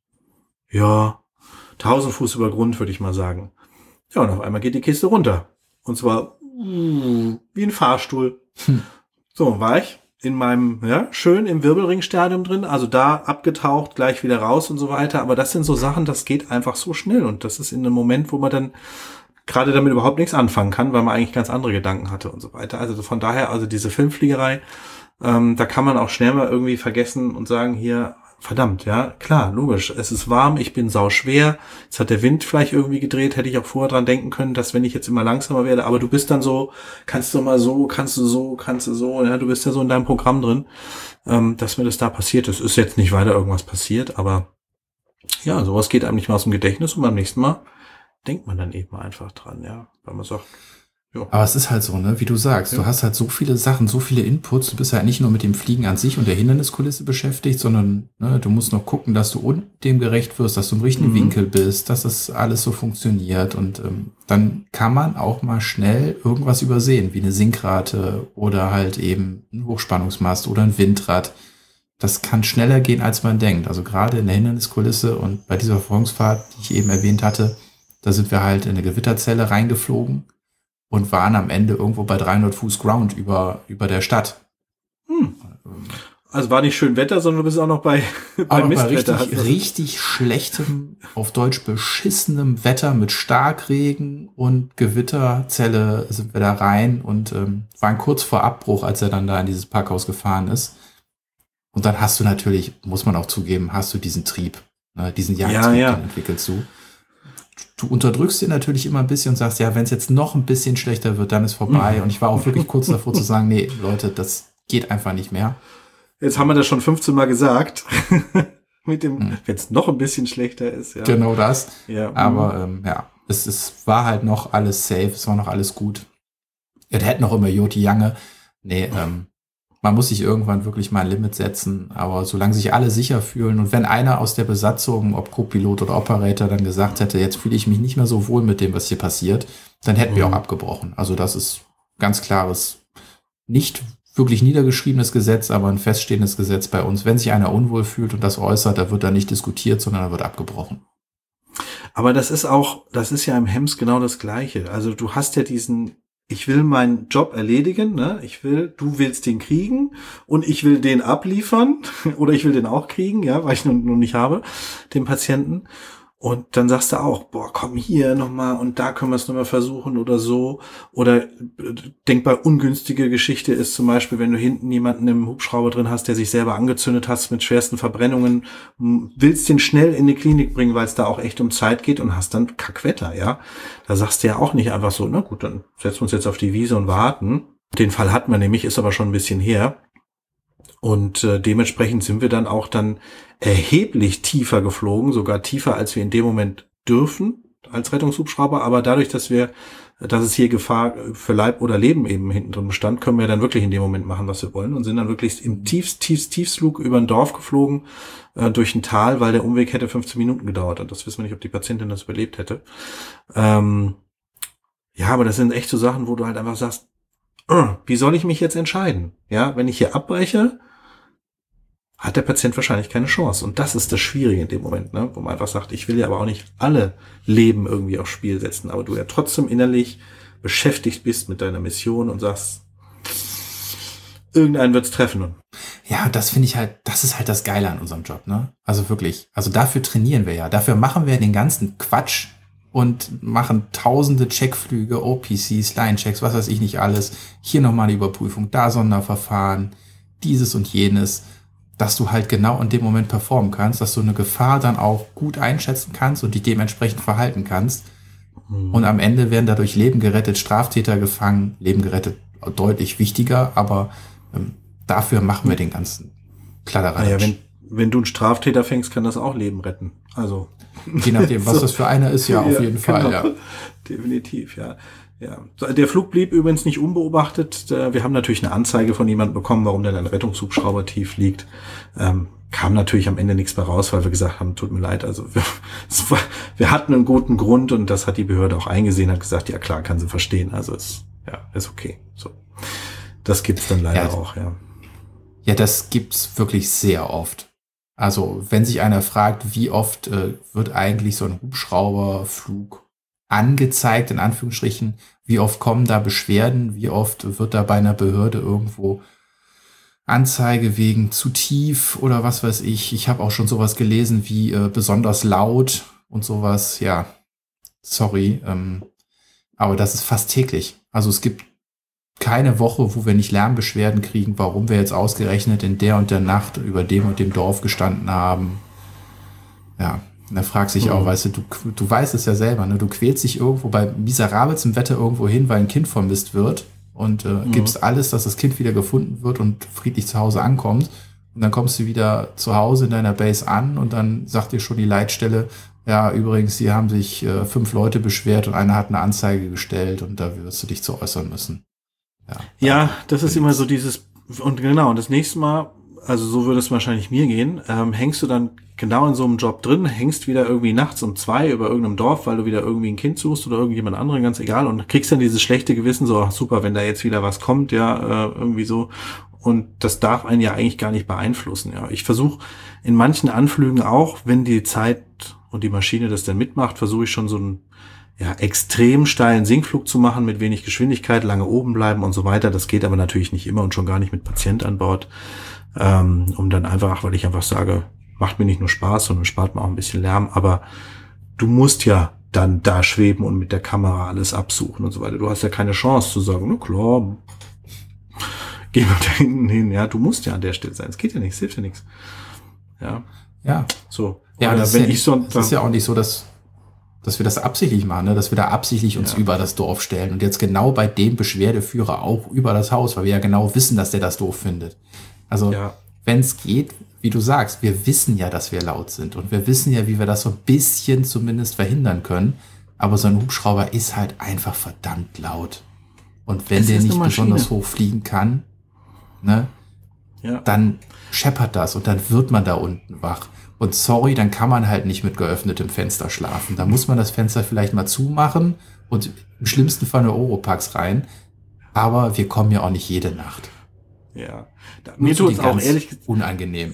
Ja, tausend Fuß über Grund, würde ich mal sagen. Ja, und auf einmal geht die Kiste runter. Und zwar uh, wie ein Fahrstuhl. Hm. So, war ich in meinem, ja, schön im Wirbelringstadium drin, also da abgetaucht, gleich wieder raus und so weiter. Aber das sind so Sachen, das geht einfach so schnell. Und das ist in einem Moment, wo man dann gerade damit überhaupt nichts anfangen kann, weil man eigentlich ganz andere Gedanken hatte und so weiter. Also von daher, also diese Filmfliegerei, ähm, da kann man auch schnell mal irgendwie vergessen und sagen, hier, verdammt, ja, klar, logisch, es ist warm, ich bin sauschwer, jetzt hat der Wind vielleicht irgendwie gedreht, hätte ich auch vorher dran denken können, dass wenn ich jetzt immer langsamer werde, aber du bist dann so, kannst du mal so, kannst du so, kannst du so, ja, du bist ja so in deinem Programm drin, ähm, dass mir das da passiert ist. Ist jetzt nicht weiter irgendwas passiert, aber ja, sowas geht einem nicht mal aus dem Gedächtnis und beim nächsten Mal denkt man dann eben einfach dran, ja, weil man sagt, ja. Aber es ist halt so, ne, wie du sagst, ja. Du hast halt so viele Sachen, so viele Inputs, du bist halt nicht nur mit dem Fliegen an sich und der Hinderniskulisse beschäftigt, sondern ne, du musst noch gucken, dass du dem gerecht wirst, dass du im richtigen mhm. Winkel bist, dass das alles so funktioniert und ähm, dann kann man auch mal schnell irgendwas übersehen, wie eine Sinkrate oder halt eben ein Hochspannungsmast oder ein Windrad. Das kann schneller gehen, als man denkt. Also gerade in der Hinderniskulisse und bei dieser Verfolgungsfahrt, die ich eben erwähnt hatte, da sind wir halt in eine Gewitterzelle reingeflogen und waren am Ende irgendwo bei dreihundert Fuß Ground über, über der Stadt. Hm. Also war nicht schön Wetter, sondern du bist auch noch bei, bei Mistwetter. Bei richtig, richtig schlechtem, auf Deutsch beschissenem Wetter mit Starkregen und Gewitterzelle sind wir da rein und ähm, waren kurz vor Abbruch, als er dann da in dieses Parkhaus gefahren ist. Und dann hast du natürlich, muss man auch zugeben, hast du diesen Trieb, ne, diesen Jagdtrieb, ja, ja. den entwickelst du. Du unterdrückst dir natürlich immer ein bisschen und sagst, ja, wenn es jetzt noch ein bisschen schlechter wird, dann ist vorbei. Mhm. Und ich war auch wirklich kurz davor zu sagen, nee, Leute, das geht einfach nicht mehr. Jetzt haben wir das schon fünfzehn Mal gesagt. Mit dem, mhm. wenn es noch ein bisschen schlechter ist. Ja. Genau das. Ja. Aber ähm, ja, es, es war halt noch alles safe, es war noch alles gut. Ja, der hätte noch immer Joti Jange. Nee, ähm, man muss sich irgendwann wirklich mal ein Limit setzen, aber solange sich alle sicher fühlen und wenn einer aus der Besatzung, ob Co-Pilot oder Operator, dann gesagt hätte, jetzt fühle ich mich nicht mehr so wohl mit dem, was hier passiert, dann hätten mhm. wir auch abgebrochen. Also das ist ganz klares, nicht wirklich niedergeschriebenes Gesetz, aber ein feststehendes Gesetz bei uns. Wenn sich einer unwohl fühlt und das äußert, da wird dann nicht diskutiert, sondern da wird abgebrochen. Aber das ist auch, das ist ja im Hems genau das Gleiche. Also du hast ja diesen, ich will meinen Job erledigen, ne? Ich will, du willst den kriegen und ich will den abliefern oder ich will den auch kriegen, ja, weil ich noch, noch nicht habe, den Patienten. Und dann sagst du auch, boah, komm hier nochmal und da können wir es nochmal versuchen oder so. Oder denkbar ungünstige Geschichte ist zum Beispiel, wenn du hinten jemanden im Hubschrauber drin hast, der sich selber angezündet hat mit schwersten Verbrennungen, willst den schnell in die Klinik bringen, weil es da auch echt um Zeit geht und hast dann Kackwetter, ja. Da sagst du ja auch nicht einfach so, na gut, dann setzen wir uns jetzt auf die Wiese und warten. Den Fall hatten wir nämlich, ist aber schon ein bisschen her. Und äh, dementsprechend sind wir dann auch dann erheblich tiefer geflogen, sogar tiefer, als wir in dem Moment dürfen als Rettungshubschrauber. Aber dadurch, dass wir, dass es hier Gefahr für Leib oder Leben eben hinten drin bestand, können wir dann wirklich in dem Moment machen, was wir wollen und sind dann wirklich im tiefst, tiefst, Tiefstflug über ein Dorf geflogen, äh, durch ein Tal, weil der Umweg hätte fünfzehn Minuten gedauert. Und das wissen wir nicht, ob die Patientin das überlebt hätte. Ähm, ja, aber das sind echt so Sachen, wo du halt einfach sagst, wie soll ich mich jetzt entscheiden? Ja, wenn ich hier abbreche, hat der Patient wahrscheinlich keine Chance. Und das ist das Schwierige in dem Moment, ne? Wo man einfach sagt, ich will ja aber auch nicht alle Leben irgendwie aufs Spiel setzen, aber du ja trotzdem innerlich beschäftigt bist mit deiner Mission und sagst, irgendeinen wird's treffen. Ja, das finde ich halt, das ist halt das Geile an unserem Job, ne? Also wirklich, also dafür trainieren wir ja, dafür machen wir den ganzen Quatsch und machen tausende Checkflüge, O P Cs, Line-Checks, was weiß ich nicht alles. Hier nochmal eine Überprüfung, da Sonderverfahren, dieses und jenes, dass du halt genau in dem Moment performen kannst, dass du eine Gefahr dann auch gut einschätzen kannst und dich dementsprechend verhalten kannst. Mhm. Und am Ende werden dadurch Leben gerettet, Straftäter gefangen, Leben gerettet, deutlich wichtiger, aber ähm, dafür machen wir den ganzen Kladderadatsch. Naja, wenn, wenn du einen Straftäter fängst, kann das auch Leben retten. Also je nachdem, was so, das für einer ist, ja, auf ja, jeden Fall, genau. ja. Definitiv, ja. Ja, der Flug blieb übrigens nicht unbeobachtet. Wir haben natürlich eine Anzeige von jemandem bekommen, warum denn ein Rettungshubschrauber tief liegt. Ähm, kam natürlich am Ende nichts mehr raus, weil wir gesagt haben, tut mir leid. Also wir, war, wir hatten einen guten Grund und das hat die Behörde auch eingesehen, hat gesagt, ja klar, kann sie verstehen. Also ist, ja, ist okay. So, das gibt's dann leider ja, auch, ja. Ja, das gibt's wirklich sehr oft. Also wenn sich einer fragt, wie oft äh, wird eigentlich so ein Hubschrauberflug angezeigt, in Anführungsstrichen, wie oft kommen da Beschwerden, wie oft wird da bei einer Behörde irgendwo Anzeige wegen zu tief oder was weiß ich. Ich habe auch schon sowas gelesen wie äh, besonders laut und sowas. Ja, sorry, ähm, aber das ist fast täglich. Also es gibt keine Woche, wo wir nicht Lärmbeschwerden kriegen, warum wir jetzt ausgerechnet in der und der Nacht über dem und dem Dorf gestanden haben. Ja. Und da fragst dich auch, weißt du, du, du weißt es ja selber, ne? Du quälst dich irgendwo bei miserabelstem Wetter irgendwo hin, weil ein Kind vermisst wird und äh, mhm. gibst alles, dass das Kind wieder gefunden wird und friedlich zu Hause ankommt. Und dann kommst du wieder zu Hause in deiner Base an und dann sagt dir schon die Leitstelle, ja, übrigens, hier haben sich äh, fünf Leute beschwert und einer hat eine Anzeige gestellt und da wirst du dich zu äußern müssen. Ja, ja das ist immer so dieses, und genau, und das nächste Mal, also so würde es wahrscheinlich mir gehen, ähm, hängst du dann genau in so einem Job drin, hängst wieder irgendwie nachts um zwei über irgendeinem Dorf, weil du wieder irgendwie ein Kind suchst oder irgendjemand anderen, ganz egal, und kriegst dann dieses schlechte Gewissen, so, ach super, wenn da jetzt wieder was kommt, ja, äh, irgendwie so. Und das darf einen ja eigentlich gar nicht beeinflussen, ja. Ich versuche in manchen Anflügen auch, wenn die Zeit und die Maschine das dann mitmacht, versuche ich schon so einen, ja, extrem steilen Sinkflug zu machen mit wenig Geschwindigkeit, lange oben bleiben und so weiter. Das geht aber natürlich nicht immer und schon gar nicht mit Patient an Bord. Ähm, um dann einfach, weil ich einfach sage, macht mir nicht nur Spaß, sondern spart mir auch ein bisschen Lärm, aber du musst ja dann da schweben und mit der Kamera alles absuchen und so weiter. Du hast ja keine Chance zu sagen, na klar, geh mal da hinten hin. Ja, du musst ja an der Stelle sein. Es geht ja nichts, hilft ja nichts. Ja. Ja. So. Ja, das, wenn ist, ja ich so, nicht, das ist ja auch nicht so, dass, dass wir das absichtlich machen, ne? Dass wir da absichtlich uns ja. über das Dorf stellen und jetzt genau bei dem Beschwerdeführer auch über das Haus, weil wir ja genau wissen, dass der das doof findet. Also, ja. wenn es geht, wie du sagst, wir wissen ja, dass wir laut sind und wir wissen ja, wie wir das so ein bisschen zumindest verhindern können. Aber so ein Hubschrauber ist halt einfach verdammt laut. Und wenn es der nicht besonders hoch fliegen kann, ne, ja. dann scheppert das und dann wird man da unten wach. Und sorry, dann kann man halt nicht mit geöffnetem Fenster schlafen. Da muss man das Fenster vielleicht mal zumachen und im schlimmsten Fall eine Oropax rein. Aber wir kommen ja auch nicht jede Nacht. Ja, da, mir tut's auch ehrlich unangenehm.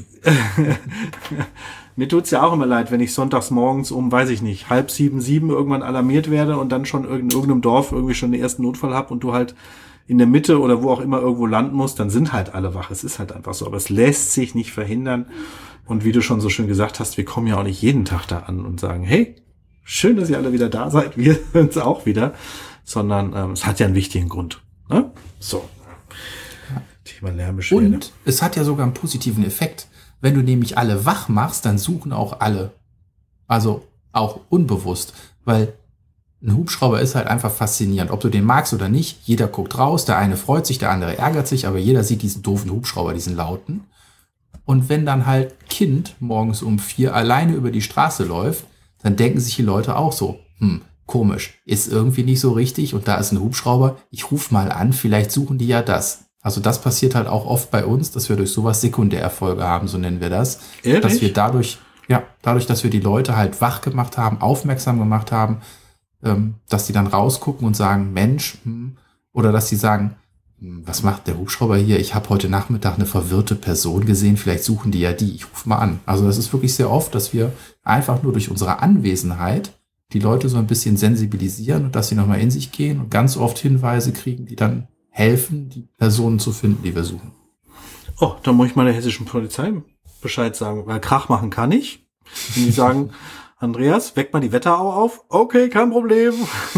Mir tut's ja auch immer leid, wenn ich sonntags morgens um, weiß ich nicht, halb sieben, sieben irgendwann alarmiert werde und dann schon in irgendeinem Dorf irgendwie schon den ersten Notfall hab und du halt in der Mitte oder wo auch immer irgendwo landen musst, dann sind halt alle wach. Es ist halt einfach so, aber es lässt sich nicht verhindern. Und wie du schon so schön gesagt hast, wir kommen ja auch nicht jeden Tag da an und sagen, hey, schön, dass ihr alle wieder da seid, wir sind's auch wieder, sondern ähm, es hat ja einen wichtigen Grund. Ne? So. Thema Lärmbeschwerde. Und es hat ja sogar einen positiven Effekt. Wenn du nämlich alle wach machst, dann suchen auch alle. Also auch unbewusst. Weil ein Hubschrauber ist halt einfach faszinierend. Ob du den magst oder nicht, jeder guckt raus. Der eine freut sich, der andere ärgert sich, aber jeder sieht diesen doofen Hubschrauber, diesen lauten. Und wenn dann halt Kind morgens um vier alleine über die Straße läuft, dann denken sich die Leute auch so, hm, komisch, ist irgendwie nicht so richtig und da ist ein Hubschrauber. Ich ruf mal an, vielleicht suchen die ja das. Also das passiert halt auch oft bei uns, dass wir durch sowas Sekundärerfolge haben, so nennen wir das. Ehrlich? Dass wir dadurch, ja, dadurch, dass wir die Leute halt wach gemacht haben, aufmerksam gemacht haben, ähm, dass die dann rausgucken und sagen, Mensch, hm, oder dass die sagen, was macht der Hubschrauber hier? Ich habe heute Nachmittag eine verwirrte Person gesehen, vielleicht suchen die ja die, ich rufe mal an. Also das ist wirklich sehr oft, dass wir einfach nur durch unsere Anwesenheit die Leute so ein bisschen sensibilisieren und dass sie nochmal in sich gehen und ganz oft Hinweise kriegen, die dann helfen, die Personen zu finden, die wir suchen. Oh, da muss ich mal der hessischen Polizei Bescheid sagen, weil Krach machen kann ich. Und die sagen, Andreas, weck mal die Wetterau auf. Okay, kein Problem.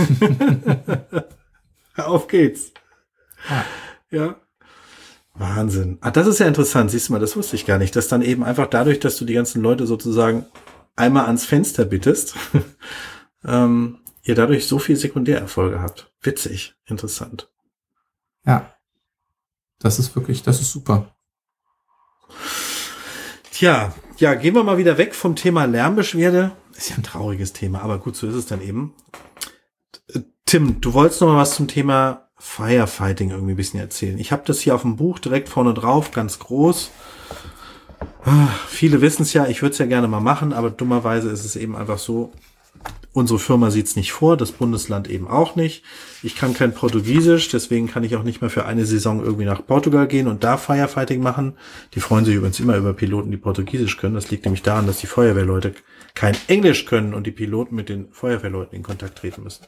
Auf geht's. Ja. Ja. Wahnsinn. Ah, das ist ja interessant. Siehst du mal, das wusste ich gar nicht. Dass dann eben einfach dadurch, dass du die ganzen Leute sozusagen einmal ans Fenster bittest, ähm, ihr dadurch so viel Sekundärerfolge habt. Witzig. Interessant. Ja. Das ist wirklich, das ist super. Tja, ja, gehen wir mal wieder weg vom Thema Lärmbeschwerde. Ist ja ein trauriges Thema, aber gut, so ist es dann eben. Tim, du wolltest noch mal was zum Thema Firefighting irgendwie ein bisschen erzählen. Ich habe das hier auf dem Buch direkt vorne drauf, ganz groß. Ah, viele wissen es ja, ich würde es ja gerne mal machen, aber dummerweise ist es eben einfach so, unsere Firma sieht es nicht vor, das Bundesland eben auch nicht. Ich kann kein Portugiesisch, deswegen kann ich auch nicht mehr für eine Saison irgendwie nach Portugal gehen und da Firefighting machen. Die freuen sich übrigens immer über Piloten, die Portugiesisch können. Das liegt nämlich daran, dass die Feuerwehrleute kein Englisch können und die Piloten mit den Feuerwehrleuten in Kontakt treten müssen.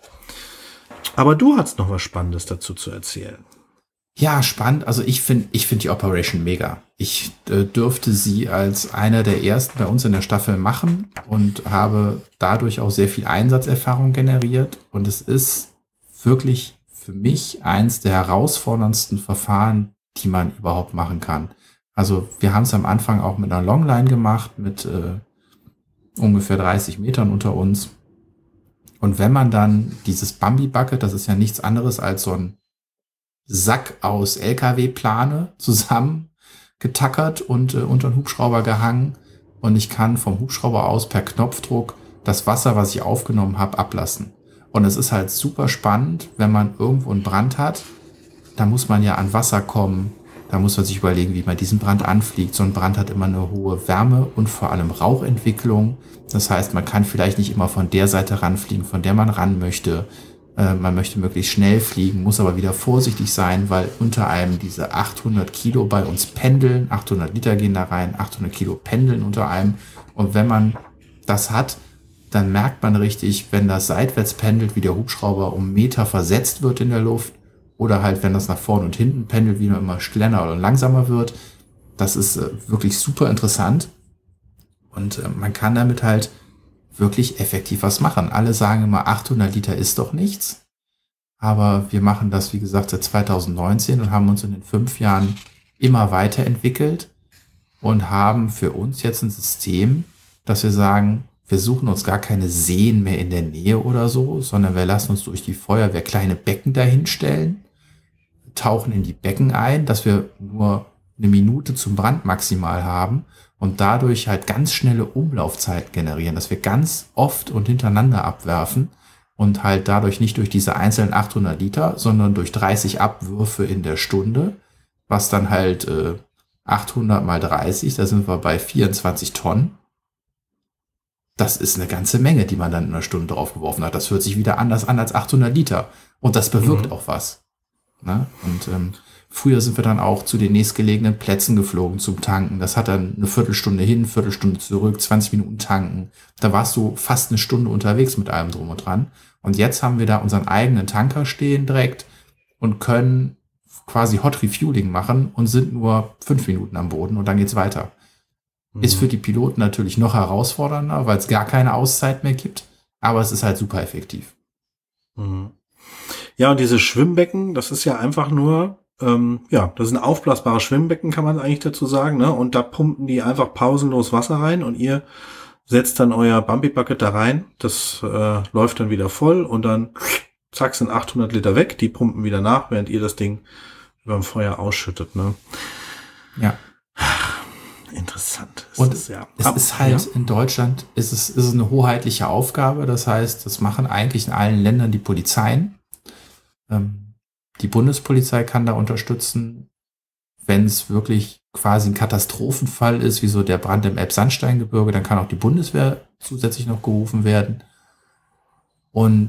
Aber du hast noch was Spannendes dazu zu erzählen. Ja, spannend. Also ich finde ich finde die Operation mega. Ich äh, dürfte sie als einer der ersten bei uns in der Staffel machen und habe dadurch auch sehr viel Einsatzerfahrung generiert. Und es ist wirklich für mich eins der herausforderndsten Verfahren, die man überhaupt machen kann. Also wir haben es am Anfang auch mit einer Longline gemacht, mit äh, ungefähr dreißig Metern unter uns. Und wenn man dann dieses Bambi-Bucket, das ist ja nichts anderes als so ein Sack aus L K W-Plane zusammen getackert und äh, unter den Hubschrauber gehangen. Und ich kann vom Hubschrauber aus per Knopfdruck das Wasser, was ich aufgenommen habe, ablassen. Und es ist halt super spannend, wenn man irgendwo einen Brand hat. Da muss man ja an Wasser kommen. Da muss man sich überlegen, wie man diesen Brand anfliegt. So ein Brand hat immer eine hohe Wärme und vor allem Rauchentwicklung. Das heißt, man kann vielleicht nicht immer von der Seite ranfliegen, von der man ran möchte. Äh, man möchte möglichst schnell fliegen, muss aber wieder vorsichtig sein, weil unter einem diese achthundert Kilo bei uns pendeln. achthundert Liter gehen da rein, achthundert Kilo pendeln unter einem. Und wenn man das hat, dann merkt man richtig, wenn das seitwärts pendelt, wie der Hubschrauber um Meter versetzt wird in der Luft. Oder halt, wenn das nach vorne und hinten pendelt, wie man immer schneller oder langsamer wird. Das ist äh, wirklich super interessant. Und äh, man kann damit halt wirklich effektiv was machen. Alle sagen immer, achthundert Liter ist doch nichts. Aber wir machen das, wie gesagt, seit zweitausendneunzehn und haben uns in den fünf Jahren immer weiterentwickelt und haben für uns jetzt ein System, dass wir sagen, wir suchen uns gar keine Seen mehr in der Nähe oder so, sondern wir lassen uns durch die Feuerwehr kleine Becken dahinstellen, tauchen in die Becken ein, dass wir nur eine Minute zum Brand maximal haben und dadurch halt ganz schnelle Umlaufzeiten generieren, dass wir ganz oft und hintereinander abwerfen und halt dadurch nicht durch diese einzelnen achthundert Liter, sondern durch dreißig Abwürfe in der Stunde, was dann halt äh, achthundert mal dreißig, da sind wir bei vierundzwanzig Tonnen. Das ist eine ganze Menge, die man dann in einer Stunde draufgeworfen hat. Das hört sich wieder anders an als achthundert Liter. Und das bewirkt mhm. auch was. Ne? Und ähm, früher sind wir dann auch zu den nächstgelegenen Plätzen geflogen zum Tanken. Das hat dann eine Viertelstunde hin, Viertelstunde zurück, zwanzig Minuten tanken. Da warst du fast eine Stunde unterwegs mit allem drum und dran. Und jetzt haben wir da unseren eigenen Tanker stehen direkt und können quasi Hot Refueling machen und sind nur fünf Minuten am Boden und dann geht's weiter. Mhm. Ist für die Piloten natürlich noch herausfordernder, weil es gar keine Auszeit mehr gibt. Aber es ist halt super effektiv. Mhm. Ja, und diese Schwimmbecken, das ist ja einfach nur, ähm, ja, das sind aufblasbare Schwimmbecken, kann man eigentlich dazu sagen, ne? Und da pumpen die einfach pausenlos Wasser rein und ihr setzt dann euer Bambi-Bucket da rein. Das äh, läuft dann wieder voll und dann zack, sind achthundert Liter weg. Die pumpen wieder nach, während ihr das Ding über dem Feuer ausschüttet, ne? Ja. Interessant. Und es, ja. es Ab, ist halt ja. in Deutschland ist es, ist es eine hoheitliche Aufgabe. Das heißt, das machen eigentlich in allen Ländern die Polizeien. Ähm, die Bundespolizei kann da unterstützen, wenn es wirklich quasi ein Katastrophenfall ist, wie so der Brand im Elbsandsteingebirge, dann kann auch die Bundeswehr zusätzlich noch gerufen werden. Und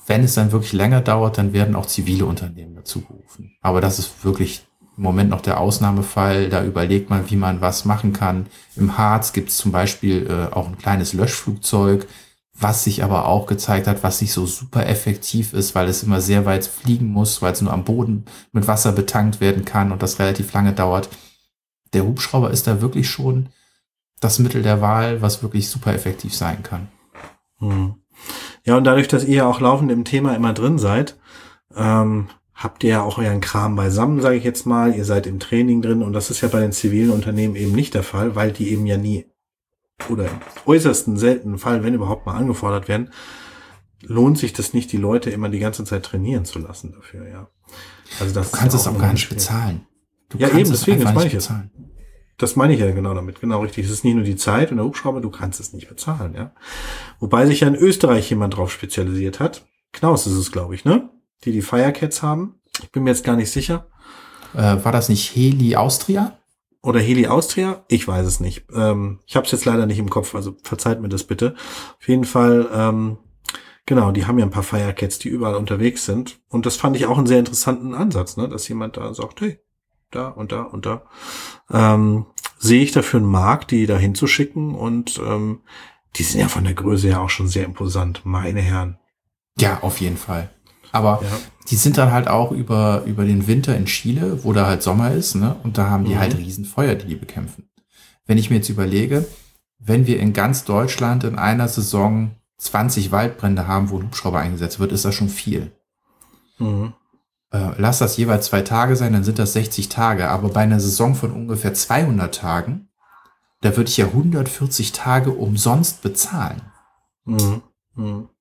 wenn es dann wirklich länger dauert, dann werden auch zivile Unternehmen dazu gerufen. Aber das ist wirklich im Moment noch der Ausnahmefall. Da überlegt man, wie man was machen kann. Im Harz gibt es zum Beispiel äh, auch ein kleines Löschflugzeug, was sich aber auch gezeigt hat, was nicht so super effektiv ist, weil es immer sehr weit fliegen muss, weil es nur am Boden mit Wasser betankt werden kann und das relativ lange dauert. Der Hubschrauber ist da wirklich schon das Mittel der Wahl, was wirklich super effektiv sein kann. Hm. Ja, und dadurch, dass ihr ja auch laufend im Thema immer drin seid, ähm, habt ihr ja auch euren Kram beisammen, sage ich jetzt mal. Ihr seid im Training drin und das ist ja bei den zivilen Unternehmen eben nicht der Fall, weil die eben ja nie oder im äußersten seltenen Fall, wenn überhaupt mal angefordert werden, lohnt sich das nicht, die Leute immer die ganze Zeit trainieren zu lassen dafür, ja. Also das du kannst ist es auch gar nicht bezahlen. Du ja, eben, deswegen, das meine ich jetzt. Das meine ich ja genau damit, genau richtig. Es ist nicht nur die Zeit und der Hubschrauber, du kannst es nicht bezahlen, ja. Wobei sich ja in Österreich jemand drauf spezialisiert hat. Knaus ist es, glaube ich, ne? Die die Firecats haben. Ich bin mir jetzt gar nicht sicher. Äh, war das nicht Heli Austria? Oder Heli Austria? Ich weiß es nicht. Ähm, ich habe es jetzt leider nicht im Kopf, also verzeiht mir das bitte. Auf jeden Fall, ähm, genau, die haben ja ein paar Firecats, die überall unterwegs sind. Und das fand ich auch einen sehr interessanten Ansatz, ne? Dass jemand da sagt, hey, da und da und da. Ähm, sehe ich dafür einen Markt, die da hinzuschicken und ähm, die sind ja von der Größe ja auch schon sehr imposant, meine Herren. Ja, auf jeden Fall. Aber ja. die sind dann halt auch über über den Winter in Chile, wo da halt Sommer ist, ne? Und da haben die mhm. halt Riesenfeuer, die die bekämpfen. Wenn ich mir jetzt überlege, wenn wir in ganz Deutschland in einer Saison zwanzig Waldbrände haben, wo ein Hubschrauber eingesetzt wird, ist das schon viel. Mhm. Äh, lass das jeweils zwei Tage sein, dann sind das sechzig Tage. Aber bei einer Saison von ungefähr zweihundert Tagen, da würde ich ja hundertvierzig Tage umsonst bezahlen. Mhm. Mhm.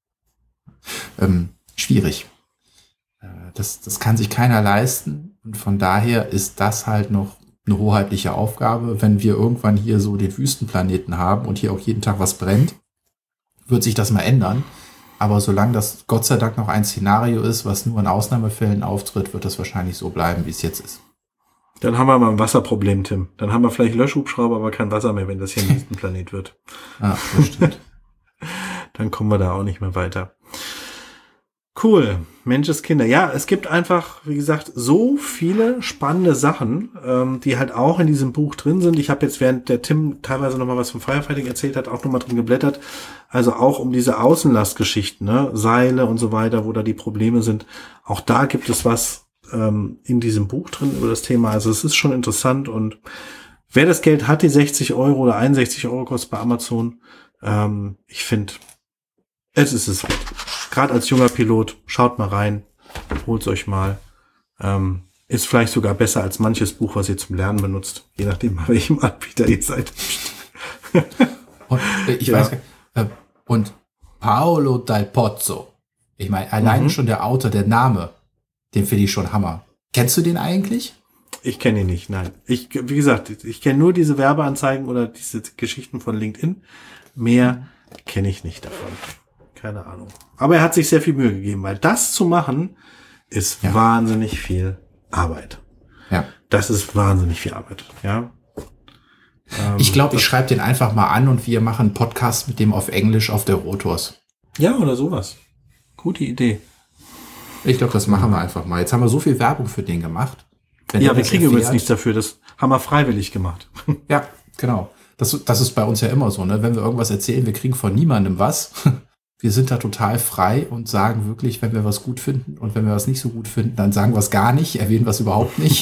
Ähm, schwierig. Äh, das, das kann sich keiner leisten. Und von daher ist das halt noch eine hoheitliche Aufgabe. Wenn wir irgendwann hier so den Wüstenplaneten haben und hier auch jeden Tag was brennt, wird sich das mal ändern. Aber solange das Gott sei Dank noch ein Szenario ist, was nur in Ausnahmefällen auftritt, wird das wahrscheinlich so bleiben, wie es jetzt ist. Dann haben wir mal ein Wasserproblem, Tim. Dann haben wir vielleicht Löschhubschrauber, aber kein Wasser mehr, wenn das hier ein Wüstenplanet wird. Ah, das stimmt. Dann kommen wir da auch nicht mehr weiter. Cool, Menscheskinder. Ja, es gibt einfach, wie gesagt, so viele spannende Sachen, ähm, die halt auch in diesem Buch drin sind. Ich habe jetzt, während der Tim teilweise nochmal was vom Firefighting erzählt hat, auch nochmal drin geblättert. Also auch um diese Außenlastgeschichten, ne? Seile und so weiter, wo da die Probleme sind. Auch da gibt es was ähm, in diesem Buch drin über das Thema. Also es ist schon interessant und wer das Geld hat, die sechzig Euro oder einundsechzig Euro kostet bei Amazon, ähm, ich finde, es ist es wert. Gerade als junger Pilot, schaut mal rein, holt's euch mal. Ähm, ist vielleicht sogar besser als manches Buch, was ihr zum Lernen benutzt. Je nachdem, bei welchem Anbieter ihr seid. Und äh, ich ja. weiß äh, und Paolo Dal Pozzo. Ich meine, allein mhm. schon der Autor, der Name, den finde ich schon Hammer. Kennst du den eigentlich? Ich kenne ihn nicht, nein. Ich, wie gesagt, ich kenne nur diese Werbeanzeigen oder diese Geschichten von LinkedIn. Mehr kenne ich nicht davon. Keine Ahnung. Aber er hat sich sehr viel Mühe gegeben, weil das zu machen ist ja. wahnsinnig viel Arbeit. Ja. Das ist wahnsinnig viel Arbeit, ja. Ähm, ich glaube, ich schreibe den einfach mal an und wir machen einen Podcast mit dem auf Englisch auf der Rotors. Ja, oder sowas. Gute Idee. Ich glaube, das machen wir einfach mal. Jetzt haben wir so viel Werbung für den gemacht. Wenn ja, wir kriegen erfährt, übrigens nichts dafür. Das haben wir freiwillig gemacht. Ja, genau. Das, das ist bei uns ja immer so, ne? Wenn wir irgendwas erzählen, wir kriegen von niemandem was. Wir sind da total frei und sagen wirklich, wenn wir was gut finden und wenn wir was nicht so gut finden, dann sagen wir es gar nicht, erwähnen wir es überhaupt nicht.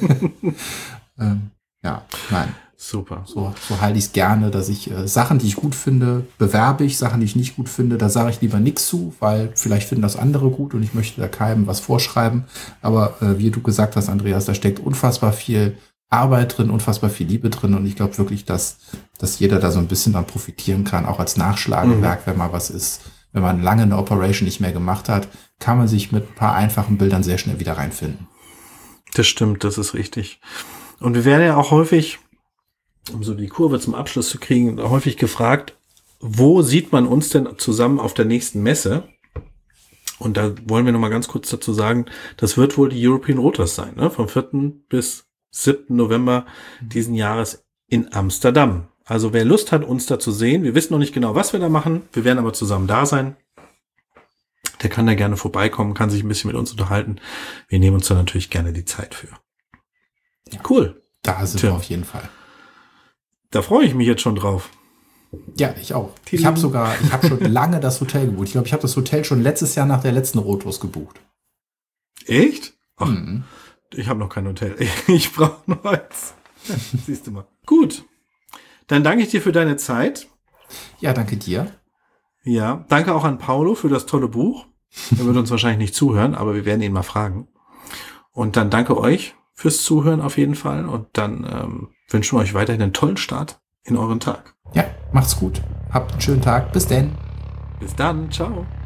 ähm, ja, nein. Super. So, so halte ich es gerne, dass ich äh, Sachen, die ich gut finde, bewerbe ich. Sachen, die ich nicht gut finde, da sage ich lieber nichts zu, weil vielleicht finden das andere gut und ich möchte da keinem was vorschreiben. Aber äh, wie du gesagt hast, Andreas, da steckt unfassbar viel Arbeit drin, unfassbar viel Liebe drin und ich glaube wirklich, dass, dass jeder da so ein bisschen dann profitieren kann, auch als Nachschlagewerk, mhm. wenn mal was ist. Wenn man lange eine Operation nicht mehr gemacht hat, kann man sich mit ein paar einfachen Bildern sehr schnell wieder reinfinden. Das stimmt, das ist richtig. Und wir werden ja auch häufig, um so die Kurve zum Abschluss zu kriegen, häufig gefragt, wo sieht man uns denn zusammen auf der nächsten Messe? Und da wollen wir noch mal ganz kurz dazu sagen, das wird wohl die European Rotors sein, ne? Vom vierten bis siebten November diesen Jahres in Amsterdam. Also wer Lust hat, uns da zu sehen, wir wissen noch nicht genau, was wir da machen, wir werden aber zusammen da sein, der kann da gerne vorbeikommen, kann sich ein bisschen mit uns unterhalten. Wir nehmen uns da natürlich gerne die Zeit für. Cool. Da sind Tim. wir auf jeden Fall. Da freue ich mich jetzt schon drauf. Ja, ich auch. Ich habe sogar, ich habe schon lange das Hotel gebucht. Ich glaube, ich habe das Hotel schon letztes Jahr nach der letzten Rotos gebucht. Echt? Ach, mhm. Ich habe noch kein Hotel. Ich brauche noch eins. Siehst du mal. Gut. Dann danke ich dir für deine Zeit. Ja, danke dir. Ja, danke auch an Paulo für das tolle Buch. Er wird uns wahrscheinlich nicht zuhören, aber wir werden ihn mal fragen. Und dann danke euch fürs Zuhören auf jeden Fall. Und dann ähm, wünschen wir euch weiterhin einen tollen Start in euren Tag. Ja, macht's gut. Habt einen schönen Tag. Bis denn. Bis dann. Ciao.